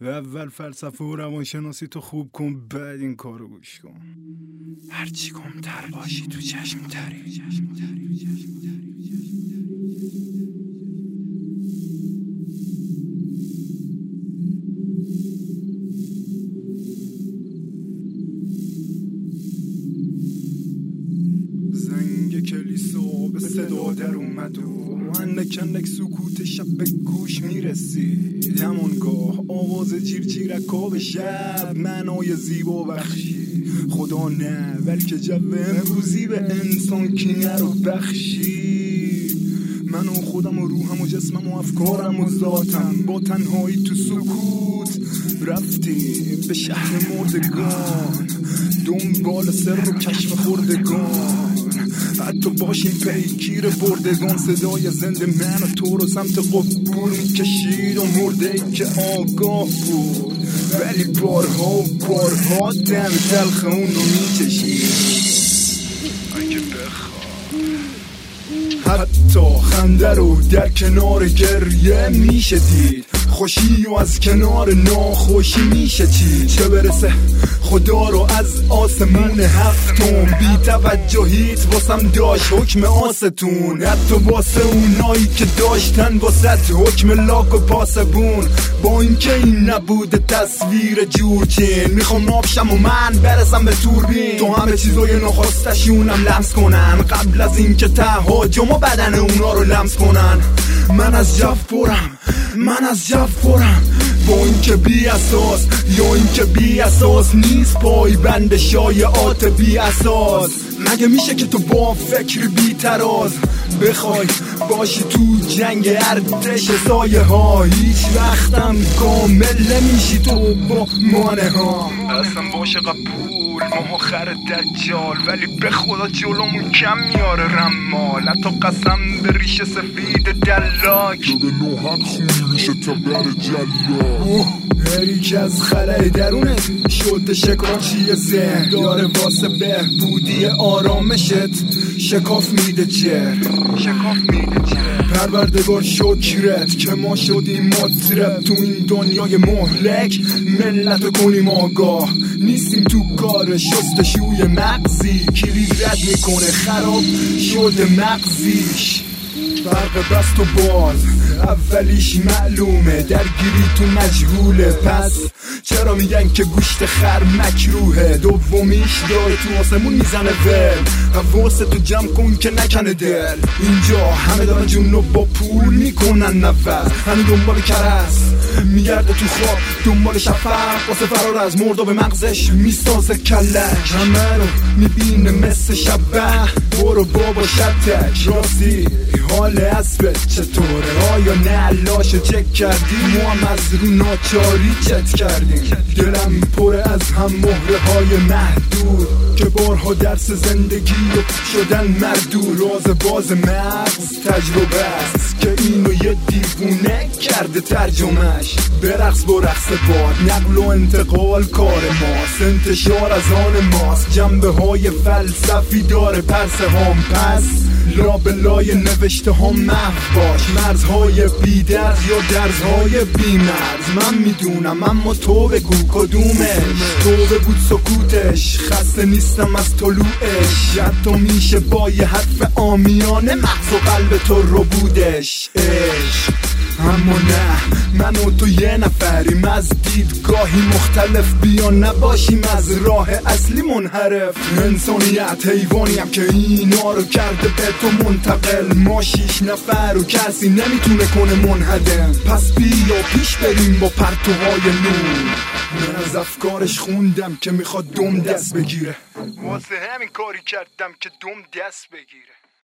اول فلسفه و روانشناسی تو خوب کن، بعد این کارو گوش کن. هرچی کمتر باشی تو چشم تری. زنگ کلیسا به صدا در اومد و اندک سکوت شب به گوش میرسید. همونگاه آواز جیرجیرکا به شب معنای زیبا بخشی. خدا نه بلکه جو امروزی به انسان کینه رو بخشی. من و خودم و روحم و جسمم و افکارم و ذاتم با تنهایی تو سکوت رفتیم به شهر مردگان، دنبال سر و کشف خوردگان. حتی باشیم پیگیر بردگان، صدای زنده من و تو رو سمت قبور میکشید و مرده ای که آگاه بود، ولی بارها دم تلخ اون رو میکشید. اگه بخواد حتی خنده رو در کنار گریه میشه دید، خوشی و از کنار ناخوشی میشه چی. چه برسه خدا رو از آسمون هفتم، بی توجهیت واسم داشت حکم آستون. حتی واسه اونایی که داشتن واسه حکم لاک و پاسبون. با اینکه این نبوده تصویر جورچین، میخوام نابشم و من برسم به توربین. تو همه چیزای نخواستشونم لمس کنن قبل از اینکه تهاجم و بدن اونا رو لمس کنن. من از جو پرم با اینکه بی اساس یا اینکه بی اساس نیست پای بند شایعات بی اساس. مگه میشه که تو با فکر بی تراز بخوای باشی تو جنگ ارتش سایه ها؟ هیچ وقتم کامل نمیشی تو با مانه ها. اصلا باشه قبول ما خر دجال، ولی به خدا جلومون کم میاره رمال. حتی قسم به ریش سفید دلاک جو به نوحن خونی میشه تا بر جلال. هری که از خلای درونت شده شکارچی ذهن داره واسه بهبودی آرامشت شکاف میده چر پروردگار شکرت که ما شدیم مطرب تو این دنیای مهلک. ملت کنیم آگاه نیستیم تو کار شستشوی مغزی. کلید رد میکنه خراب شده مغزیش. فرق بست و باز اولیش معلومه، درگیری تو مجهوله. پس چرا میگن که گوشت خر مکروهه؟ دومیش داره تو آسمون میزنه ول. حواستو جمع کن که نکنه دل. اینجا همه دارن جونو با پول میکنن نفس. همین دنبال کرس میگرده تو خواب دنبال شفق واسه فرار از مردا به مغزش میسازه کلک. همه رو میبینه مثل شبه برو بابا شتک. راستی حال اسبت چطوره؟ آیا نه لاشو چک کردی؟ ما هم از رو ناچاری چت کردیم. دلم پره از هم مهره های محدود که بارها درس زندگی رو شدن مردود. راز باز مغز تجربه است که اینو یه دیوونه کرده ترجمهش. برقص با رقص باد نقل و انتقال کار ماست. انتشار از آن ماست جنبه های فلسفی داره پرسه هم. پس لابلای نوشته ها محو باش. مرزهای بیدرز یا درزهای بیمرز من میدونم، اما تو بگو کدومش. تو بگو سکوتش خسته نیستم از طلوعش. حتی میشه با یه حرف عامیانه مغز و قلب تو رو بودش عشق. اما نه من و تو یه نفریم از دیدگاهی مختلف. بیا نباشیم از راه اصلی منحرف. انسانیت حیوانیم که اینا رو کرده به تو منتقل. ما 6 نفر و کسی نمیتونه کنه منهدم. پس بیا پیش بریم با پرتوهای نور. من از افکارش خوندم که میخواد دم دست بگیره، واسه همین کاری کردم که دم دست بگیره.